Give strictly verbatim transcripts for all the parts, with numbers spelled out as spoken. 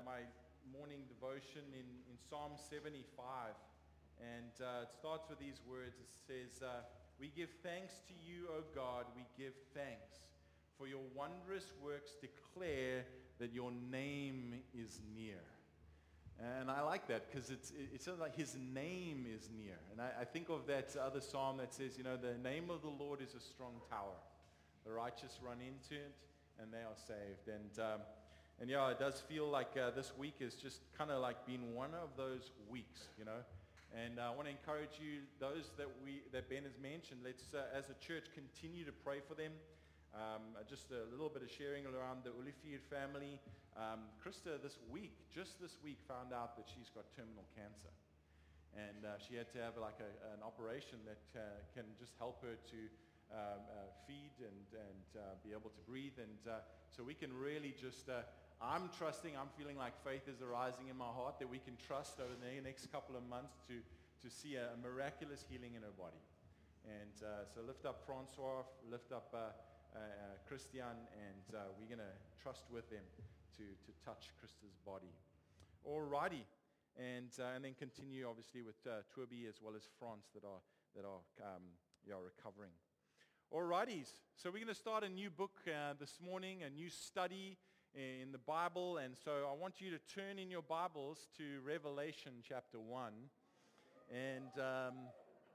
my morning devotion in, in Psalm seventy-five. And uh, it starts with these words. It says, uh, we give thanks to you, O God, we give thanks. For your wondrous works declare that your name is near. And I like that because it's, it, it sounds like his name is near. And I, I think of that other psalm that says, you know, the name of the Lord is a strong tower. The righteous run into it and they are saved. And um, and yeah, it does feel like uh, this week has just kind of like been one of those weeks, you know. And uh, I want to encourage you, those that we that Ben has mentioned, let's uh, as a church continue to pray for them. Um, just a little bit of sharing around the Ulifir family. Um, Krista this week, just this week, found out that she's got terminal cancer. And uh, she had to have like a, an operation that uh, can just help her to um, uh, feed and, and uh, be able to breathe. And uh, so we can really just, uh, I'm trusting, I'm feeling like faith is arising in my heart that we can trust over the next couple of months to, to see a, a miraculous healing in her body. And uh, so lift up Francois, lift up uh, Uh, uh, Christian, and uh, we're going to trust with them to, to touch Krista's body. Alrighty, and uh, and then continue obviously with uh, Toby as well as France that are that are um, yeah, recovering. Alrighties, so we're going to start a new book uh, this morning, a new study in the Bible, and so I want you to turn in your Bibles to Revelation chapter one, and um,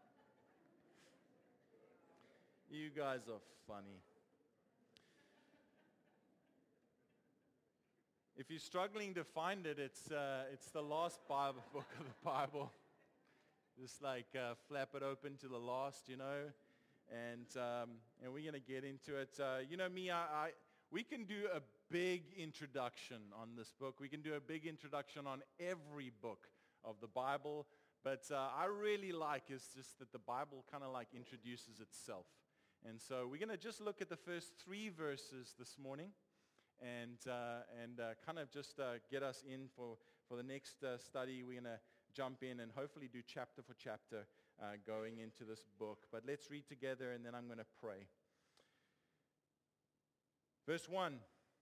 you guys are funny. If you're struggling to find it, it's uh, it's the last Bible book of the Bible. Just like uh, flap it open to the last, you know, and um, and we're gonna get into it. Uh, you know me, I, I we can do a big introduction on this book. We can do a big introduction on every book of the Bible, but uh, I really like is just that the Bible kind of like introduces itself. And so we're gonna just look at the first three verses this morning. And uh, and uh, kind of just uh, get us in for, for the next uh, study. We're going to jump in and hopefully do chapter for chapter uh, going into this book. But let's read together and then I'm going to pray. Verse one.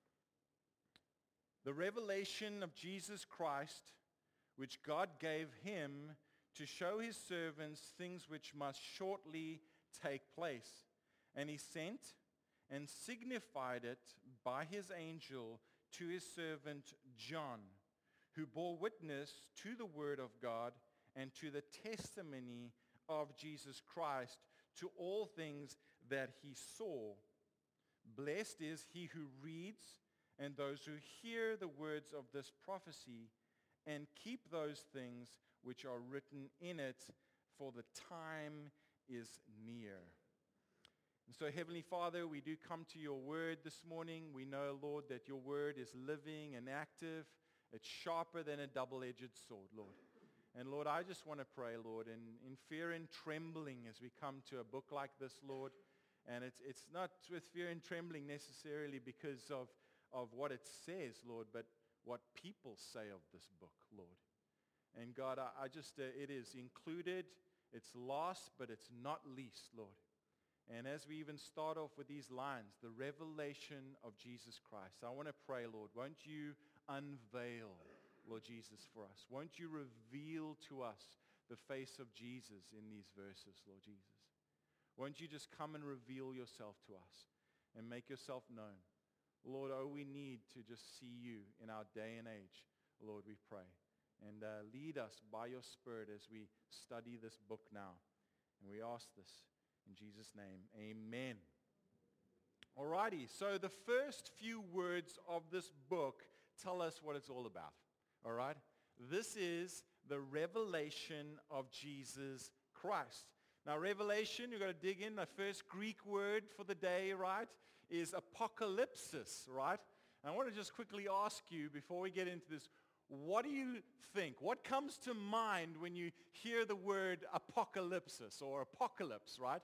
The revelation of Jesus Christ, which God gave him to show his servants things which must shortly take place. And he sent and signified it by his angel to his servant John, who bore witness to the word of God and to the testimony of Jesus Christ, to all things that he saw. Blessed is he who reads and those who hear the words of this prophecy and keep those things which are written in it, for the time is near. And so, Heavenly Father, we do come to your word this morning. We know, Lord, that your word is living and active. It's sharper than a double-edged sword, Lord. And, Lord, I just want to pray, Lord, in, in fear and trembling as we come to a book like this, Lord. And it's it's not with fear and trembling necessarily because of, of what it says, Lord, but what people say of this book, Lord. And, God, I, I just, uh, it is included. It's last, but it's not least, Lord. And as we even start off with these lines, the revelation of Jesus Christ, I want to pray, Lord, won't you unveil, Lord Jesus, for us? Won't you reveal to us the face of Jesus in these verses, Lord Jesus? Won't you just come and reveal yourself to us and make yourself known? Lord, oh, we need to just see you in our day and age, Lord, we pray. And uh, lead us by your Spirit as we study this book now. And we ask this in Jesus' name, amen. Alrighty, so the first few words of this book tell us what it's all about. Alright? This is the revelation of Jesus Christ. Now, revelation, you've got to dig in. The first Greek word for the day, right, is apocalypsis, right? And I want to just quickly ask you before we get into this, what do you think? What comes to mind when you hear the word apocalypsis or apocalypse, right?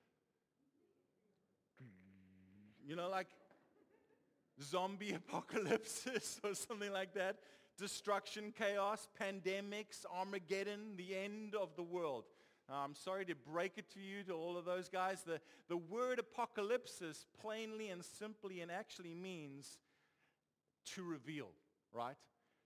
You know, like zombie apocalypses or something like that. Destruction, chaos, pandemics, Armageddon, the end of the world. Now, I'm sorry to break it to you, to all of those guys. The, the word apocalypsis plainly and simply and actually means to reveal, right?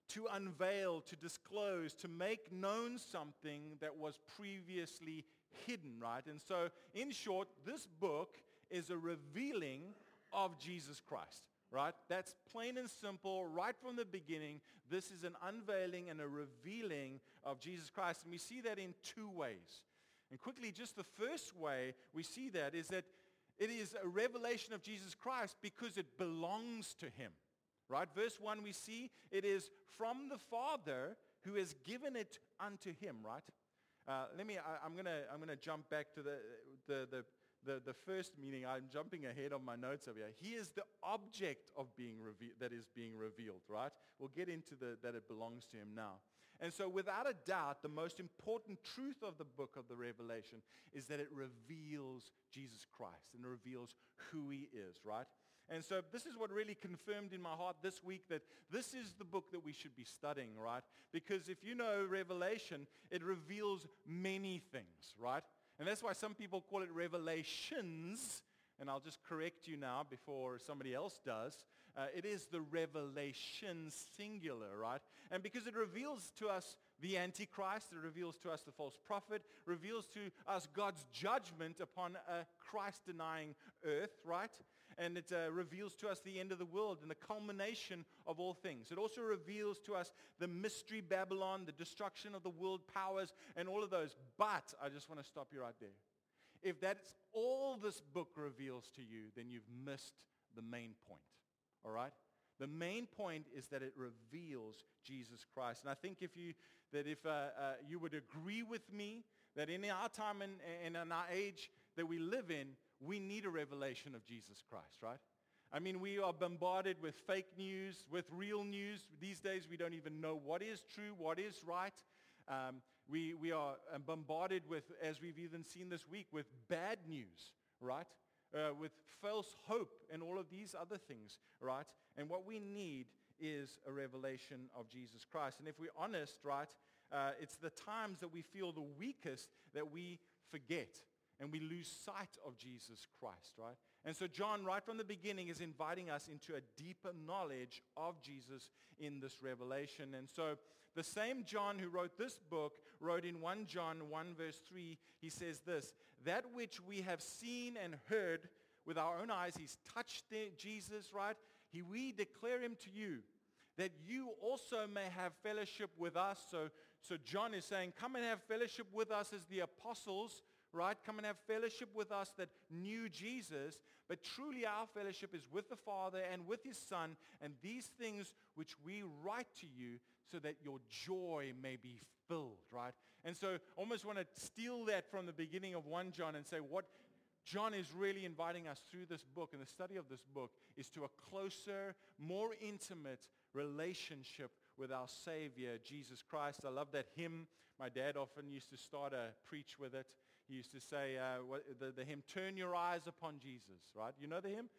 to unveil, to disclose, to make known something that was previously hidden, right? And so, in short, this book is a revealing of Jesus Christ, right? That's plain and simple, right from the beginning. This is an unveiling and a revealing of Jesus Christ. And we see that in two ways. And quickly, just the first way we see that is that it is a revelation of Jesus Christ because it belongs to him, right? Verse one, we see it is from the Father who has given it unto him, right? Uh, let me, I, I'm going to I'm gonna jump back to the, the, the, the, the first meaning. I'm jumping ahead on my notes over here. He is the object of being revealed, that is being revealed, right? We'll get into the that it belongs to him now. And so without a doubt, the most important truth of the book of the Revelation is that it reveals Jesus Christ and reveals who he is, right? And so this is what really confirmed in my heart this week that this is the book that we should be studying, right? Because if you know Revelation, it reveals many things, right? And that's why some people call it revelations. And I'll just correct you now before somebody else does. Uh, it is the revelation singular, right? And because it reveals to us the Antichrist, it reveals to us the false prophet, reveals to us God's judgment upon a Christ-denying earth, right? And it uh, reveals to us the end of the world and the culmination of all things. It also reveals to us the mystery Babylon, the destruction of the world powers, and all of those. But I just want to stop you right there. If that's all this book reveals to you, then you've missed the main point, all right? The main point is that it reveals Jesus Christ. And I think if you, that if uh, uh, you would agree with me that in our time and, and in our age that we live in, we need a revelation of Jesus Christ, right? I mean, we are bombarded with fake news, with real news. These days, we don't even know what is true, what is right. Um, we, we are bombarded with, as we've even seen this week, with bad news, right? Uh, with false hope and all of these other things, right? And what we need is a revelation of Jesus Christ. And if we're honest, right, uh, it's the times that we feel the weakest that we forget and we lose sight of Jesus Christ, right? And so John, right from the beginning, is inviting us into a deeper knowledge of Jesus in this revelation. And so the same John who wrote this book wrote in First John one verse three, he says this, that which we have seen and heard with our own eyes, he's touched Jesus, right? He, we declare him to you, that you also may have fellowship with us. So, so John is saying, come and have fellowship with us as the apostles, right? Come and have fellowship with us that knew Jesus. But truly our fellowship is with the Father and with his Son, and these things which we write to you so that your joy may be filled, right? And so I almost want to steal that from the beginning of First John and say what John is really inviting us through this book and the study of this book is to a closer, more intimate relationship with our Savior, Jesus Christ. I love that hymn. My dad often used to start a preach with it. He used to say, uh, what, the, the hymn, turn your eyes upon Jesus, right? You know the hymn?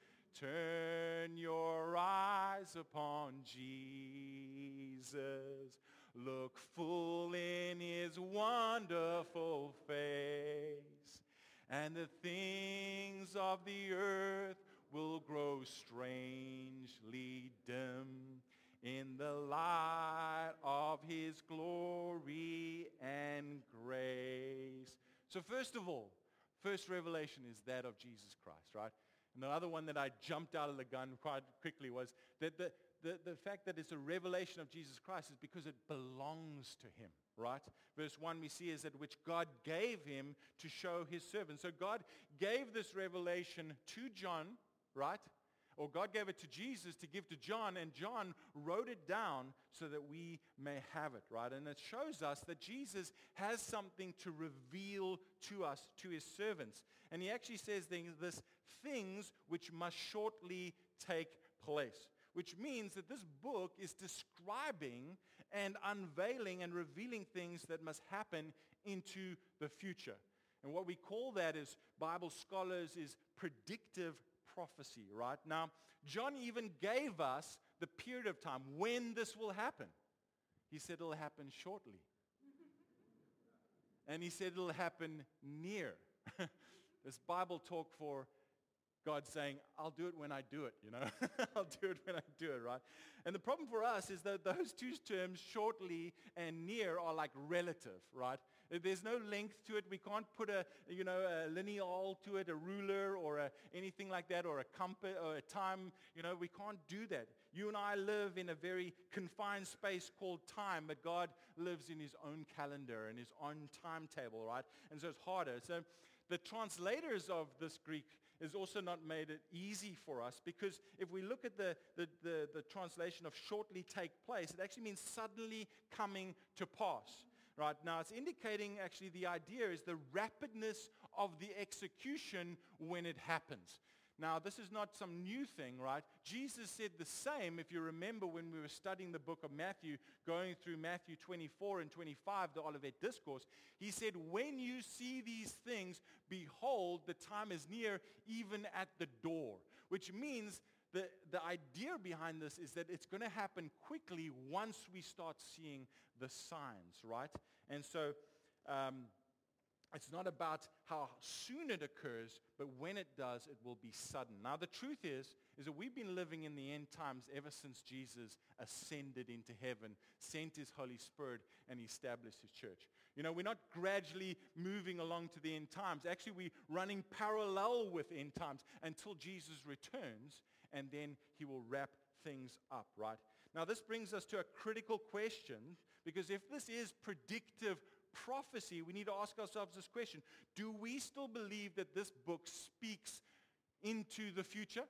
Turn your eyes upon Jesus. Look full in his wonderful face. And the things of the earth will grow strangely dim in the light of his glory and grace. So first of all, first revelation is that of Jesus Christ, right? And the other one that I jumped out of the gun quite quickly was that the, the, the fact that it's a revelation of Jesus Christ is because it belongs to him, right? Verse one we see is that which God gave him to show his servants. So God gave this revelation to John, right? Or God gave it to Jesus to give to John, and John wrote it down so that we may have it, right? And it shows us that Jesus has something to reveal to us, to his servants. And he actually says this, things which must shortly take place, which means that this book is describing and unveiling and revealing things that must happen into the future. And what we call that as Bible scholars is predictive prophecy, right? Now, John even gave us the period of time when this will happen. He said it'll happen shortly. And he said it'll happen near. This Bible talk for God's saying, I'll do it when I do it, you know. I'll do it when I do it, right? And the problem for us is that those two terms, shortly and near, are like relative, right? There's no length to it. We can't put a, you know, a lineal to it, a ruler or a, anything like that, or a compass or a time. You know, we can't do that. You and I live in a very confined space called time, but God lives in his own calendar and his own timetable, right? And so it's harder. So the translators of this Greek has also not made it easy for us, because if we look at the, the, the, the translation of shortly take place, it actually means suddenly coming to pass. Right now, it's indicating actually the idea is the rapidness of the execution when it happens. Now, this is not some new thing, right? Jesus said the same, if you remember, when we were studying the book of Matthew, going through Matthew twenty-four and twenty-five, the Olivet Discourse. He said, when you see these things, behold, the time is near, even at the door. Which means the, the idea behind this is that it's going to happen quickly once we start seeing the signs, right? And so um, it's not about how soon it occurs, but when it does, it will be sudden. Now, the truth is, is that we've been living in the end times ever since Jesus ascended into heaven, sent his Holy Spirit, and established his church. You know, we're not gradually moving along to the end times. Actually, we're running parallel with end times until Jesus returns, and then he will wrap things up, right? Now, this brings us to a critical question, because if this is predictive prophecy, we need to ask ourselves this question. Do we still believe that this book speaks into the future?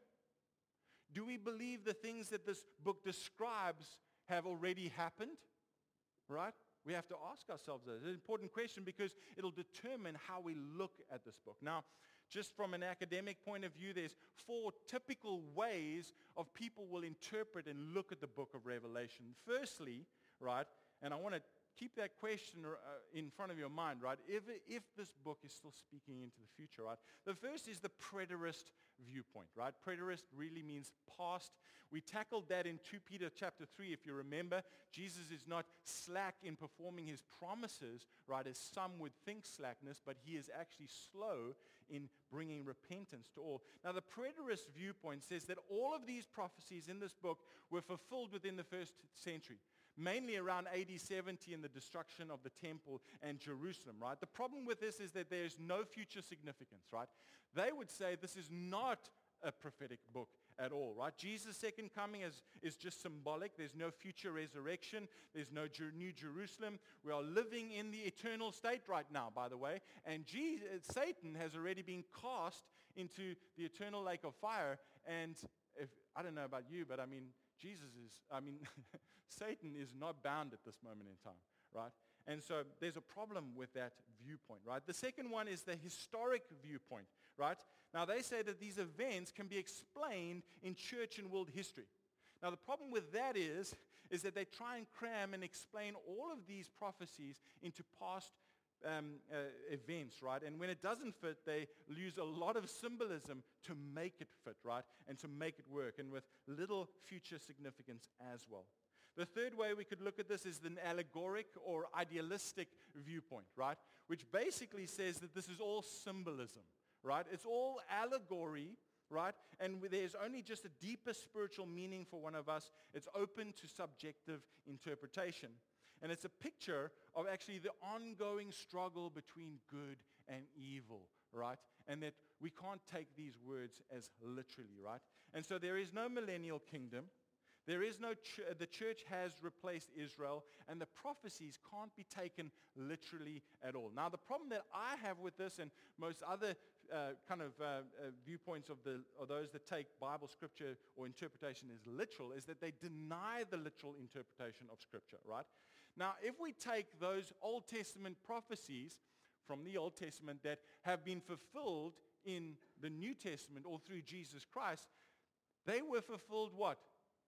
Do we believe the things that this book describes have already happened? Right? We have to ask ourselves that. It's an important question because it'll determine how we look at this book. Now, just from an academic point of view, there's four typical ways of people will interpret and look at the book of Revelation. Firstly, right, and I want to keep that question uh, in front of your mind, right? If, if this book is still speaking into the future, right? The first is the preterist viewpoint, right? Preterist really means past. We tackled that in Second Peter chapter three, if you remember. Jesus is not slack in performing his promises, right, as some would think slackness, but he is actually slow in bringing repentance to all. Now, the preterist viewpoint says that all of these prophecies in this book were fulfilled within the first century, mainly around A D seventy and the destruction of the temple and Jerusalem, right? The problem with this is that there's no future significance, right? They would say this is not a prophetic book at all, right? Jesus' second coming is, is just symbolic. There's no future resurrection. There's no Jer- new Jerusalem. We are living in the eternal state right now, by the way, and Jesus, Satan has already been cast into the eternal lake of fire, and if, I don't know about you, but I mean, Jesus is, I mean, Satan is not bound at this moment in time, right? And so there's a problem with that viewpoint, right? The second one is the historic viewpoint, right? Now, they say that these events can be explained in church and world history. Now, the problem with that is, is that they try and cram and explain all of these prophecies into past um, uh, events, right? And when it doesn't fit, they use a lot of symbolism to make it fit, right? And to make it work, and with little future significance as well. The third way we could look at this is an allegoric or idealistic viewpoint, right? Which basically says that this is all symbolism, right? It's all allegory, right? And there's only just a deeper spiritual meaning for one of us. It's open to subjective interpretation. And it's a picture of actually the ongoing struggle between good and evil, right? And that we can't take these words as literally, right? And so there is no millennial kingdom. There is no, ch- the church has replaced Israel, and the prophecies can't be taken literally at all. Now, the problem that I have with this, and most other uh, kind of uh, uh, viewpoints of the of those that take Bible scripture or interpretation as literal, is that they deny the literal interpretation of scripture, right? Now, if we take those Old Testament prophecies from the Old Testament that have been fulfilled in the New Testament or through Jesus Christ, they were fulfilled what?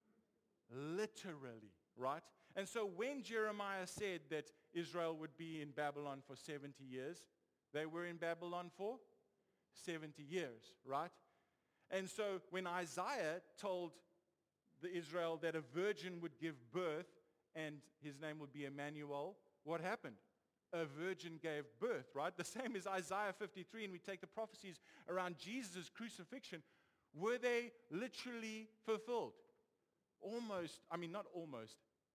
Literally, right? And so when Jeremiah said that Israel would be in Babylon for seventy years, they were in Babylon for seventy years, right? And so when Isaiah told the Israel that a virgin would give birth and his name would be Emmanuel, what happened? a virgin gave birth, right? The same as Isaiah fifty-three, and we take the prophecies around Jesus' crucifixion. Were they literally fulfilled? Almost, I mean, not almost,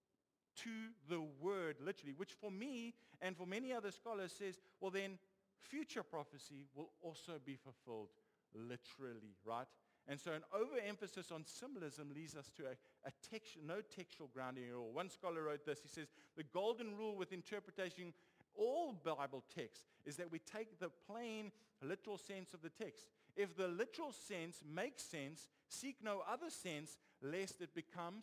to the word, literally, which for me and for many other scholars says, well then, future prophecy will also be fulfilled literally, right? And so an overemphasis on symbolism leads us to a, a text, no textual grounding at all. One scholar wrote this. He says, the golden rule with interpretation all Bible texts is that we take the plain literal sense of the text. If the literal sense makes sense, seek no other sense, lest it becomes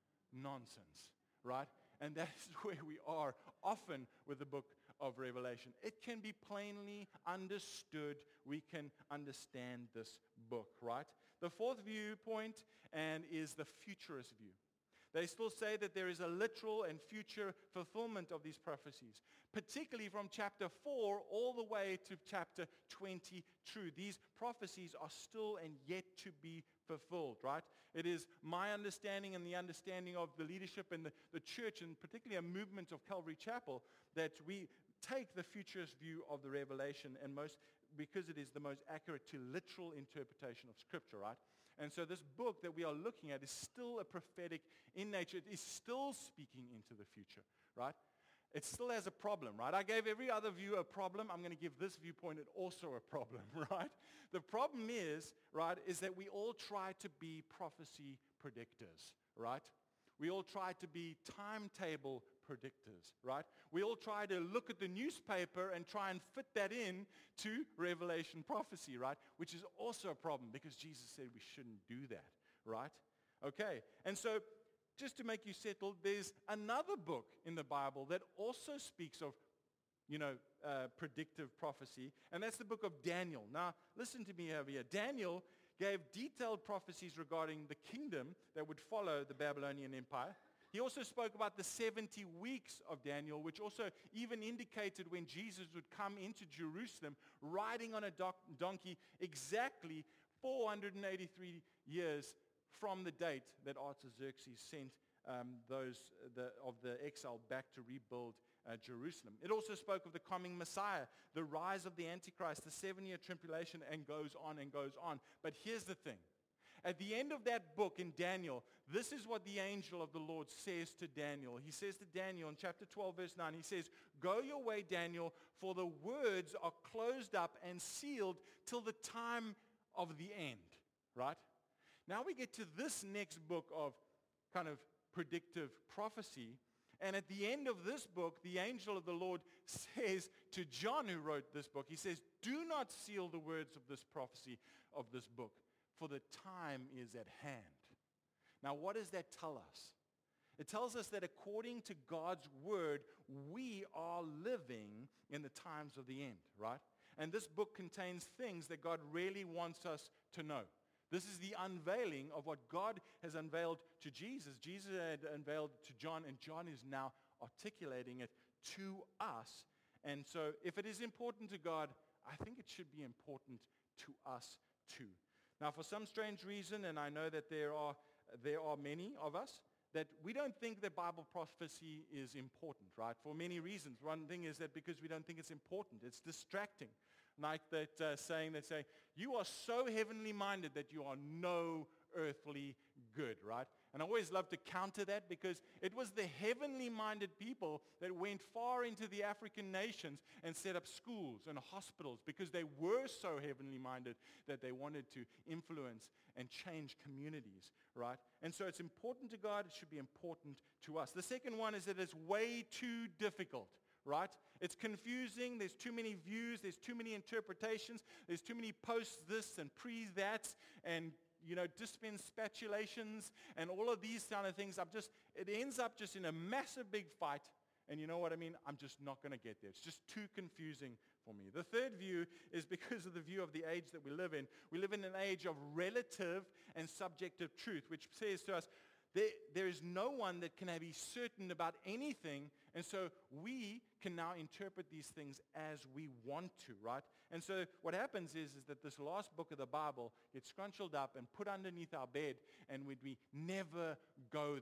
nonsense, right? And that is where we are often with the book of Revelation. It can be plainly understood. We can understand this book, right? The fourth viewpoint and is the futurist view. They still say that there is a literal and future fulfillment of these prophecies, particularly from chapter four all the way to chapter twenty-two. These prophecies are still and yet to be fulfilled, right? It is my understanding and the understanding of the leadership and the, the church, and particularly a movement of Calvary Chapel, that we take the futurist view of the Revelation, and most because it is the most accurate to literal interpretation of Scripture, right? And so this book that we are looking at is still a prophetic in nature. It is still speaking into the future, right? It still has a problem, right? I gave every other view a problem. I'm going to give this viewpoint also a problem, right? The problem is, right, is that we all try to be prophecy predictors, right? We all try to be timetable predictors, right? We all try to look at the newspaper and try and fit that in to Revelation prophecy, right? Which is also a problem because Jesus said we shouldn't do that, right? Okay, and so just to make you settled, there's another book in the Bible that also speaks of, you know, uh, predictive prophecy, and that's the book of Daniel. Now, listen to me over here. Daniel gave detailed prophecies regarding the kingdom that would follow the Babylonian Empire. He also spoke about the seventy weeks of Daniel, which also even indicated when Jesus would come into Jerusalem riding on a do- donkey exactly four hundred eighty-three years from the date that Artaxerxes sent um, those the, of the exile back to rebuild uh, Jerusalem. It also spoke of the coming Messiah, the rise of the Antichrist, the seven-year tribulation, and goes on and goes on. But here's the thing. At the end of that book in Daniel, this is what the angel of the Lord says to Daniel. He says to Daniel in chapter twelve, verse nine, he says, "Go your way, Daniel, for the words are closed up and sealed till the time of the end." Right? Now we get to this next book of kind of predictive prophecy. And at the end of this book, the angel of the Lord says to John, who wrote this book, he says, "Do not seal the words of this prophecy of this book, for the time is at hand." Now, what does that tell us? It tells us that according to God's word, we are living in the times of the end, right? And this book contains things that God really wants us to know. This is the unveiling of what God has unveiled to Jesus. Jesus had unveiled to John, and John is now articulating it to us. And so if it is important to God, I think it should be important to us too. Now, for some strange reason, and I know that there are there are many of us, that we don't think that Bible prophecy is important, right? For many reasons. One thing is that because we don't think it's important. It's distracting. Like that uh, saying that say, "You are so heavenly minded that you are no earthly good," right? And I always love to counter that because it was the heavenly minded people that went far into the African nations and set up schools and hospitals because they were so heavenly minded that they wanted to influence and change communities, right? And so it's important to God. It should be important to us. The second one is that it's way too difficult. Right? It's confusing. There's too many views. There's too many interpretations. There's too many posts this and pre-that and, you know, dispense spatulations and all of these kind of things. I'm just, it ends up just in a massive big fight. And you know what I mean? I'm just not going to get there. It's just too confusing for me. The third view is because of the view of the age that we live in. We live in an age of relative and subjective truth, which says to us, There, there is no one that can be certain about anything, and so we can now interpret these things as we want to, right? And so what happens is, is that this last book of the Bible gets scrunched up and put underneath our bed, and we, we never go there.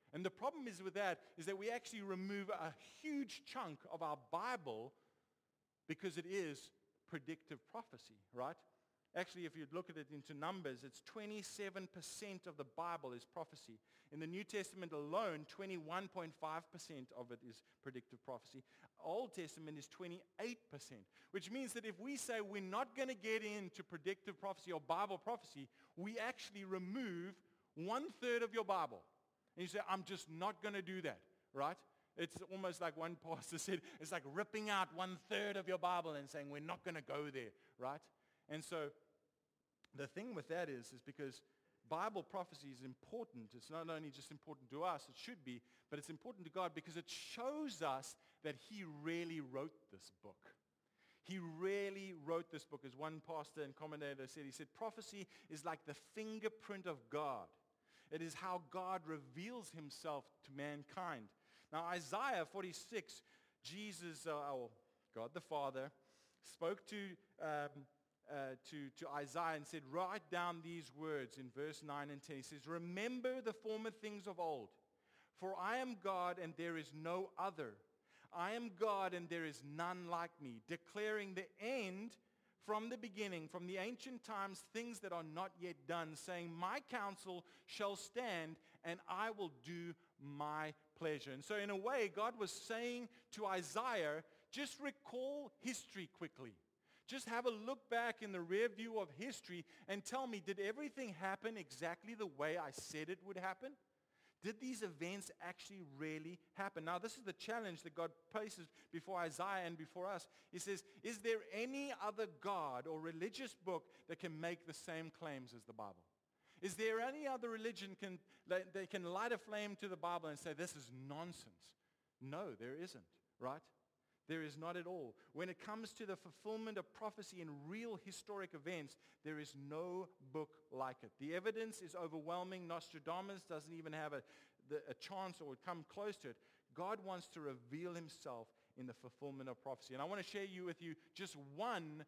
And the problem is with that is that we actually remove a huge chunk of our Bible because it is predictive prophecy, right? Actually, if you look at it into numbers, it's twenty-seven percent of the Bible is prophecy. In the New Testament alone, twenty-one point five percent of it is predictive prophecy. Old Testament is twenty-eight percent, which means that if we say we're not going to get into predictive prophecy or Bible prophecy, we actually remove one-third of your Bible. And you say, I'm just not going to do that, right? It's almost like one pastor said, it's like ripping out one-third of your Bible and saying we're not going to go there, right? And so the thing with that is, is because Bible prophecy is important. It's not only just important to us, it should be, but it's important to God because it shows us that he really wrote this book. He really wrote this book. As one pastor and commentator said, he said, prophecy is like the fingerprint of God. It is how God reveals himself to mankind. Now, Isaiah forty-six, Jesus, uh, or God the Father, spoke to, um, uh, to, to Isaiah and said, write down these words in verse nine and ten. He says, remember the former things of old, for I am God and there is no other. I am God and there is none like me, declaring the end from the beginning, from the ancient times, things that are not yet done, saying, my counsel shall stand and I will do my pleasure. And so in a way, God was saying to Isaiah, just recall history quickly. Just have a look back in the rear view of history and tell me, did everything happen exactly the way I said it would happen? Did these events actually really happen? Now, this is the challenge that God places before Isaiah and before us. He says, is there any other God or religious book that can make the same claims as the Bible? Is there any other religion can, that, that can light a flame to the Bible and say, this is nonsense? No, there isn't, right? There is not at all. When it comes to the fulfillment of prophecy in real historic events, there is no book like it. The evidence is overwhelming. Nostradamus doesn't even have a, the, a chance or would come close to it. God wants to reveal himself in the fulfillment of prophecy. And I want to share you with you just one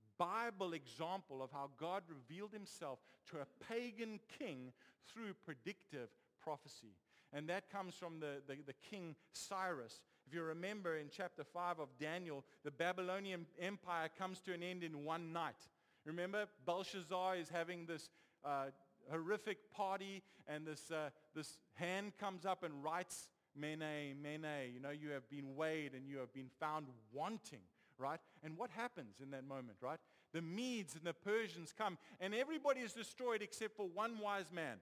Bible example of how God revealed himself to a pagan king through predictive prophecy. And that comes from the, the, the king Cyrus. If you remember in chapter five of Daniel, the Babylonian Empire comes to an end in one night. Remember, Belshazzar is having this uh, horrific party, and this, uh, this hand comes up and writes, Mene, Mene, you know, you have been weighed and you have been found wanting, right? And what happens in that moment, right? The Medes and the Persians come, and everybody is destroyed except for one wise man,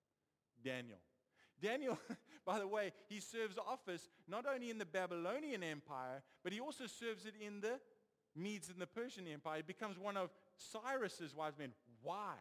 Daniel. Daniel, by the way, he serves office not only in the Babylonian Empire, but he also serves it in the Medes and the Persian Empire. He becomes one of Cyrus's wise men. Why?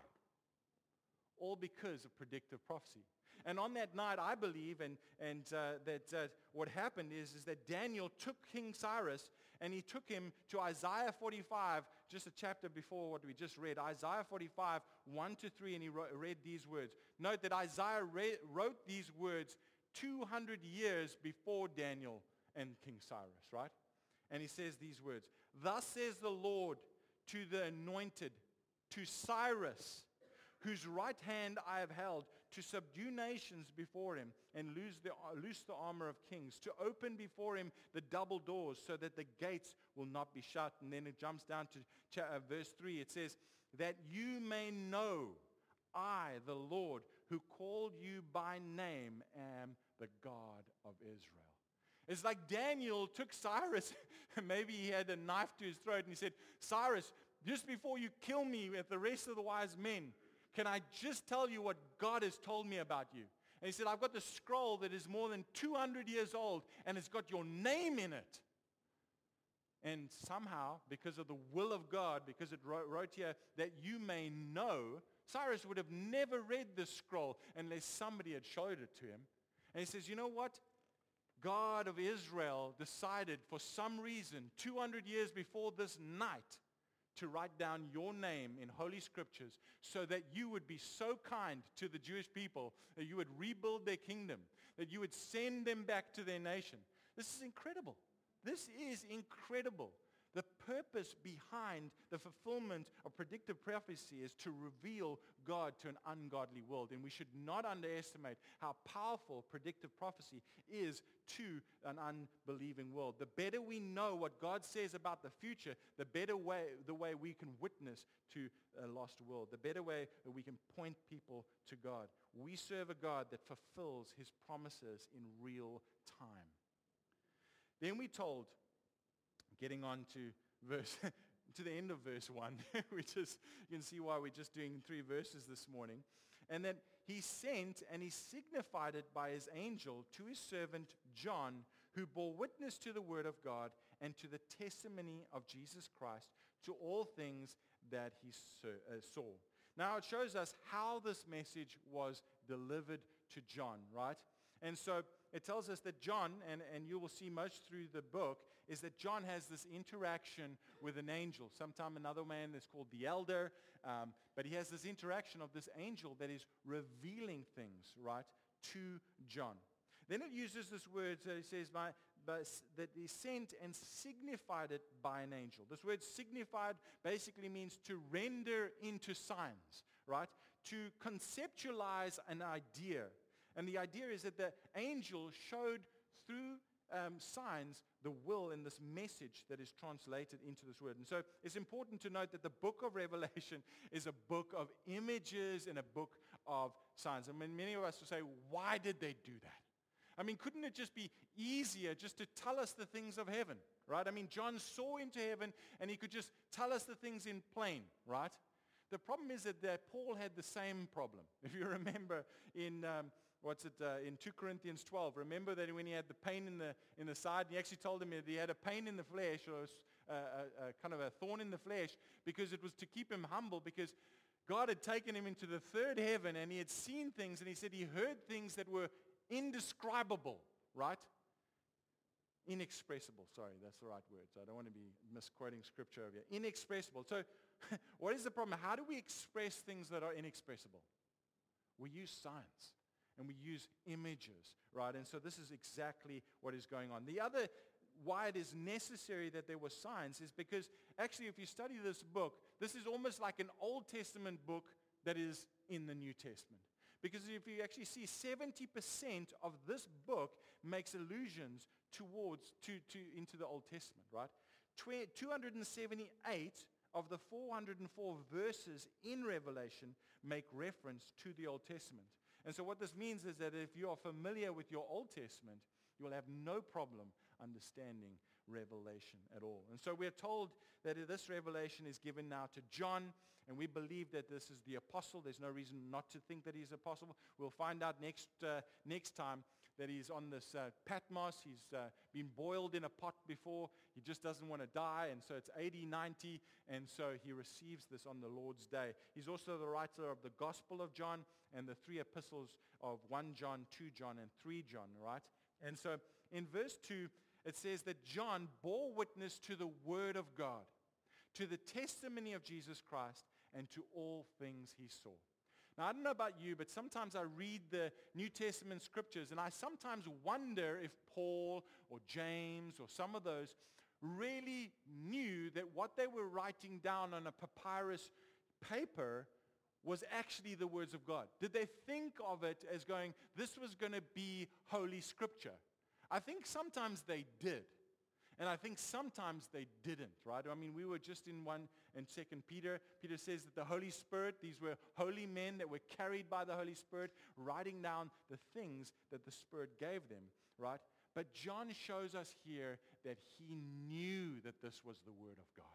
All because of predictive prophecy. And on that night, I believe, and, and uh, that uh, what happened is, is that Daniel took King Cyrus and he took him to Isaiah forty-five, just a chapter before what we just read, Isaiah forty-five, one to three, and he wrote, read these words. Note that Isaiah re- wrote these words two hundred years before Daniel and King Cyrus, right? And he says these words, thus says the Lord to the anointed, to Cyrus, whose right hand I have held, to subdue nations before him and loose the, loose the armor of kings, to open before him the double doors so that the gates will not be shut. And then it jumps down to cha- uh, verse three. It says, that you may know I, the Lord, who called you by name, am the God of Israel. It's like Daniel took Cyrus, maybe he had a knife to his throat, and he said, Cyrus, just before you kill me with the rest of the wise men, can I just tell you what God has told me about you? And he said, I've got the scroll that is more than two hundred years old, and it's got your name in it. And somehow, because of the will of God, because it wrote, wrote here that you may know, Cyrus would have never read this scroll unless somebody had showed it to him. And he says, you know what? God of Israel decided for some reason, two hundred years before this night, to write down your name in Holy Scriptures so that you would be so kind to the Jewish people that you would rebuild their kingdom, that you would send them back to their nation. This is incredible. This is incredible The purpose behind the fulfillment of predictive prophecy is to reveal God to an ungodly world. And we should not underestimate how powerful predictive prophecy is to an unbelieving world. The better we know what God says about the future, the better way, the way we can witness to a lost world, the better way that we can point people to God. We serve a God that fulfills his promises in real time. Then we're told, getting on to verse to the end of verse one, which is, you can see why we're just doing three verses this morning. And that he sent and he signified it by his angel to his servant John, who bore witness to the word of God and to the testimony of Jesus Christ, to all things that he saw. Now it shows us how this message was delivered to John, right? And so it tells us that John, and, and you will see most through the book, is that John has this interaction with an angel. Sometime another man is called the elder, um, but he has this interaction of this angel that is revealing things, right, to John. Then it uses this word that it says by, by, that he sent and signified it by an angel. This word signified basically means to render into signs, right, to conceptualize an idea. And the idea is that the angel showed through um, signs the will in this message that is translated into this word. And so it's important to note that the book of Revelation is a book of images and a book of signs. I mean, many of us will say, why did they do that? I mean, couldn't it just be easier just to tell us the things of heaven, right? I mean, John saw into heaven and he could just tell us the things in plain, right? The problem is that, that Paul had the same problem. If you remember in... Um, What's it, uh, in two Corinthians twelve, remember that when he had the pain in the in the side, he actually told him that he had a pain in the flesh, or a, a, a kind of a thorn in the flesh, because it was to keep him humble, because God had taken him into the third heaven, and he had seen things, and he said he heard things that were indescribable, right? Inexpressible, sorry, that's the right word, so I don't want to be misquoting scripture over here. Inexpressible. So what is the problem? How do we express things that are inexpressible? We use science. And we use images, right? And so this is exactly what is going on. The other, why it is necessary that there were signs, is because actually if you study this book, this is almost like an Old Testament book that is in the New Testament. Because if you actually see, seventy percent of this book makes allusions towards, to, to, into the Old Testament, right? two hundred seventy-eight of the four hundred four verses in Revelation make reference to the Old Testament. And so what this means is that if you are familiar with your Old Testament, you will have no problem understanding Revelation at all. And so we're told that this revelation is given now to John, and we believe that this is the apostle. There's no reason not to think that he's apostle. We'll find out next uh, next time that he's on this uh, Patmos. He's uh, been boiled in a pot before. He just doesn't want to die, and so it's A D ninety, and so he receives this on the Lord's day. He's also the writer of the Gospel of John and the three epistles of First John, Second John, and Third John, right? And so in verse two, it says that John bore witness to the word of God, to the testimony of Jesus Christ, and to all things he saw. Now, I don't know about you, but sometimes I read the New Testament scriptures, and I sometimes wonder if Paul or James or some of those really knew that what they were writing down on a papyrus paper was actually the words of God. Did they think of it as going, this was going to be Holy Scripture? I think sometimes they did. And I think sometimes they didn't, right? I mean, we were just in one in Second Peter. Peter says that the Holy Spirit, these were holy men that were carried by the Holy Spirit, writing down the things that the Spirit gave them, right? But John shows us here that he knew that this was the Word of God.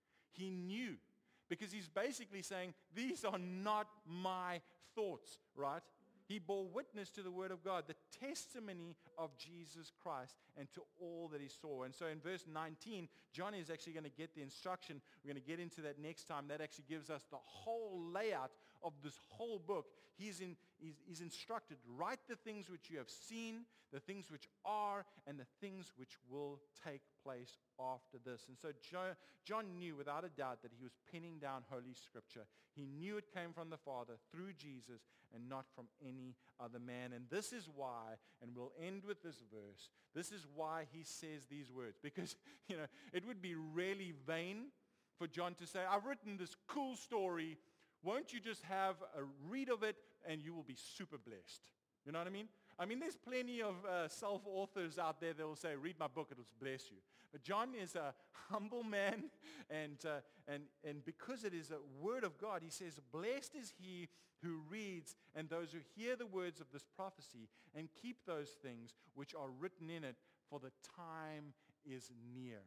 He knew. Because he's basically saying, these are not my thoughts, right? He bore witness to the word of God, the testimony of Jesus Christ, and to all that he saw. And so in verse nineteen, John is actually going to get the instruction. We're going to get into that next time. That actually gives us the whole layout of this whole book, he's, in, he's, he's instructed, write the things which you have seen, the things which are, and the things which will take place after this. And so Jo- John knew without a doubt that he was penning down Holy Scripture. He knew it came from the Father through Jesus and not from any other man. And this is why, and we'll end with this verse, this is why he says these words. Because, you know, it would be really vain for John to say, I've written this cool story. Won't you just have a read of it and you will be super blessed? You know what I mean? I mean, there's plenty of uh, self-authors out there that will say, read my book, it'll bless you. But John is a humble man, and, uh, and, and because it is a word of God, he says, blessed is he who reads and those who hear the words of this prophecy and keep those things which are written in it, for the time is near.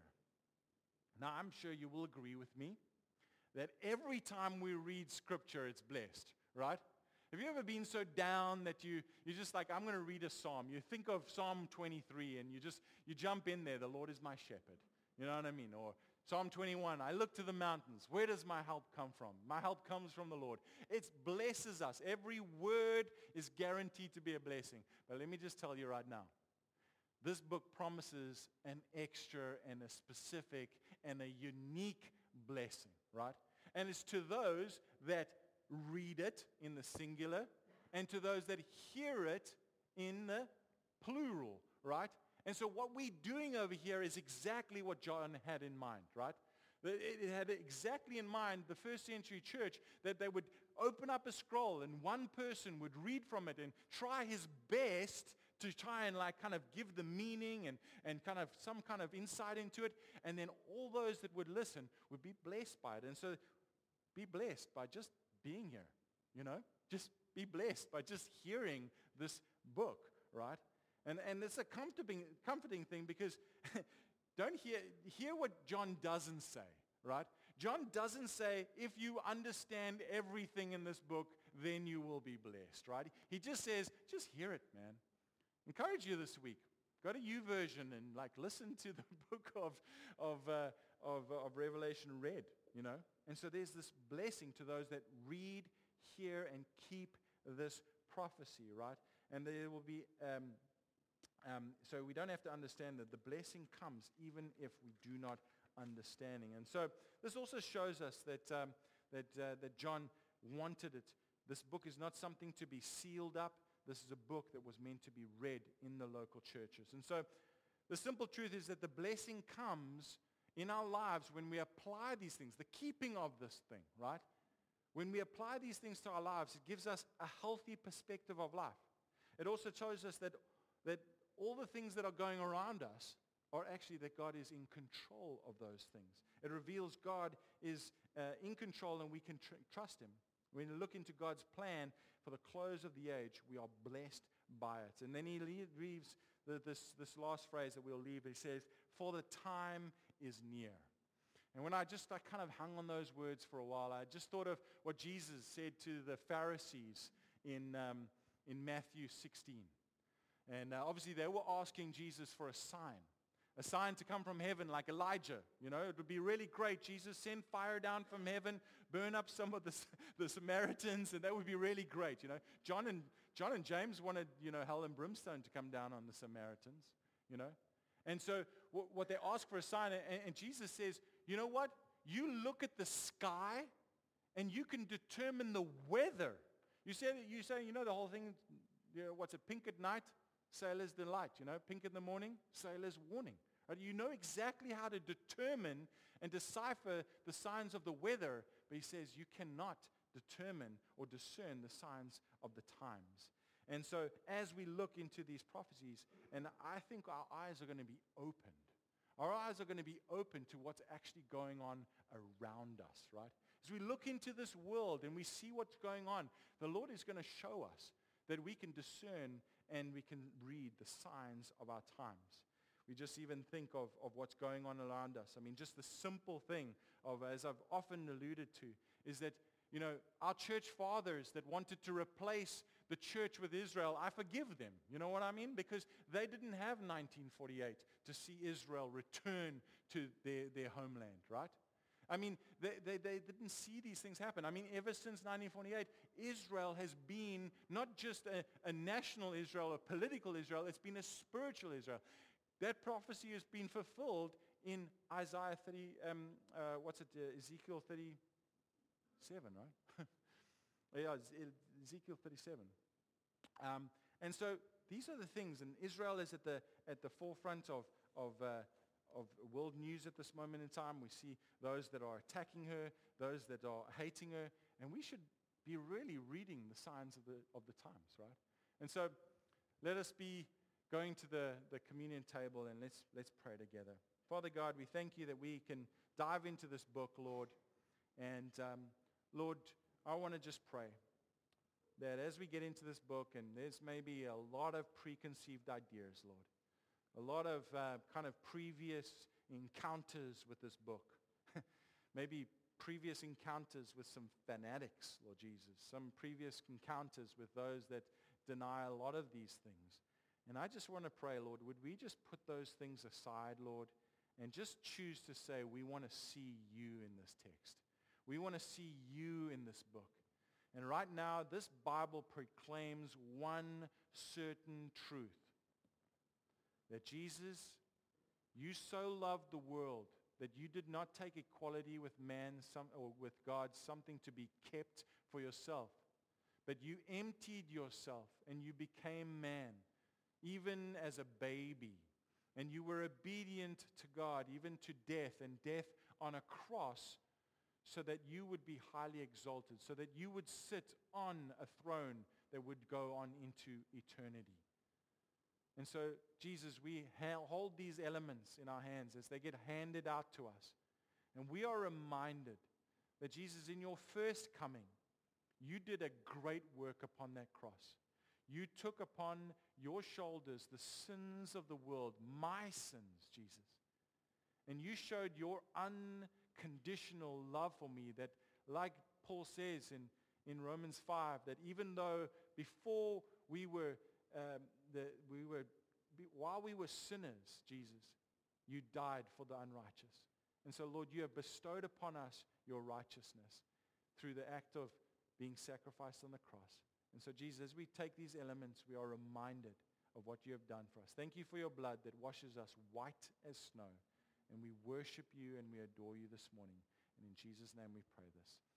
Now, I'm sure you will agree with me that every time we read Scripture, it's blessed, right? Have you ever been so down that you, you're just like, I'm going to read a psalm. You think of Psalm twenty-three and you just, you jump in there, the Lord is my shepherd. You know what I mean? Or Psalm twenty-one, I look to the mountains. Where does my help come from? My help comes from the Lord. It blesses us. Every word is guaranteed to be a blessing. But let me just tell you right now, this book promises an extra and a specific and a unique blessing, right? And it's to those that read it in the singular and to those that hear it in the plural, right? And so what we're doing over here is exactly what John had in mind, right? It had exactly in mind the first century church, that they would open up a scroll and one person would read from it and try his best to try and like kind of give the meaning and, and kind of some kind of insight into it. And then all those that would listen would be blessed by it. And so be blessed by just being here, you know? Just be blessed by just hearing this book, right? And and it's a comforting, comforting thing because don't hear, hear what John doesn't say, right? John doesn't say, if you understand everything in this book, then you will be blessed, right? He just says, just hear it, man. Encourage you this week. Go to YouVersion and like listen to the book of of uh, of, uh, of Revelation read, you know. And so there's this blessing to those that read, hear, and keep this prophecy, right? And there will be, um, um, so we don't have to understand that the blessing comes even if we do not understanding. And so this also shows us that um, that uh, that John wanted it. This book is not something to be sealed up. This is a book that was meant to be read in the local churches. And so the simple truth is that the blessing comes in our lives when we apply these things, the keeping of this thing, right? When we apply these things to our lives, it gives us a healthy perspective of life. It also shows us that, that all the things that are going around us are actually that God is in control of those things. It reveals God is uh, in control and we can tr- trust him. When we look into God's plan for the close of the age, we are blessed by it. And then he leaves the, this, this last phrase that we'll leave. He says, for the time is near. And when I just I kind of hung on those words for a while, I just thought of what Jesus said to the Pharisees in, um, in Matthew sixteen. And uh, obviously they were asking Jesus for a sign. A sign to come from heaven like Elijah. You know, it would be really great. Jesus, send fire down from heaven, burn up some of the, the Samaritans, and that would be really great. You know, John and John and James wanted, you know, hell and brimstone to come down on the Samaritans, you know. And so w- what they ask for a sign, and, and Jesus says, you know what? You look at the sky and you can determine the weather. You say, you say, you know, the whole thing, you know, what's it, pink at night? Sailor's delight, you know, pink in the morning, sailor's warning. Right? You know exactly how to determine and decipher the signs of the weather, but he says you cannot determine or discern the signs of the times. And so as we look into these prophecies, and I think our eyes are going to be opened. Our eyes are going to be open to what's actually going on around us, right? As we look into this world and we see what's going on, the Lord is going to show us that we can discern and we can read the signs of our times. We just even think of, of what's going on around us. I mean, just the simple thing of, as I've often alluded to, is that, you know, our church fathers that wanted to replace the church with Israel, I forgive them. You know what I mean? Because they didn't have nineteen forty-eight to see Israel return to their, their homeland, right? I mean, they, they, they didn't see these things happen. I mean, ever since nineteen forty-eight, Israel has been not just a, a national Israel, a political Israel, it's been a spiritual Israel. That prophecy has been fulfilled in Isaiah thirty, um, uh, what's it, uh, Ezekiel thirty-seven, right? yeah, Ezekiel thirty-seven. Um, and so these are the things, and Israel is at the at the forefront of of uh, of world news at this moment in time. We see those that are attacking her, those that are hating her, and we should be really reading the signs of the of the times, right? And so let us be going to the, the communion table, and let's let's pray together. Father God, we thank you that we can dive into this book, Lord. And um, Lord, I want to just pray that as we get into this book, and there's maybe a lot of preconceived ideas, Lord, a lot of uh, kind of previous encounters with this book, maybe previous encounters with some fanatics, Lord Jesus, some previous encounters with those that deny a lot of these things. And I just want to pray, Lord, would we just put those things aside, Lord, and just choose to say we want to see you in this text. We want to see you in this book. And right now, this Bible proclaims one certain truth, that Jesus, you so loved the world that you did not take equality with man some, or with God something to be kept for yourself, but you emptied yourself and you became man, even as a baby. And you were obedient to God, even to death, and death on a cross, so that you would be highly exalted, so that you would sit on a throne that would go on into eternity. And so, Jesus, we ha- hold these elements in our hands as they get handed out to us. And we are reminded that, Jesus, in your first coming, you did a great work upon that cross. You took upon your shoulders the sins of the world, my sins, Jesus. And you showed your unconditional love for me, that, like Paul says in, in Romans five, that even though before we were, um, the, we were, while we were sinners, Jesus, you died for the unrighteous. And so, Lord, you have bestowed upon us your righteousness through the act of being sacrificed on the cross. And so, Jesus, as we take these elements, we are reminded of what you have done for us. Thank you for your blood that washes us white as snow. And we worship you and we adore you this morning. And in Jesus' name we pray this.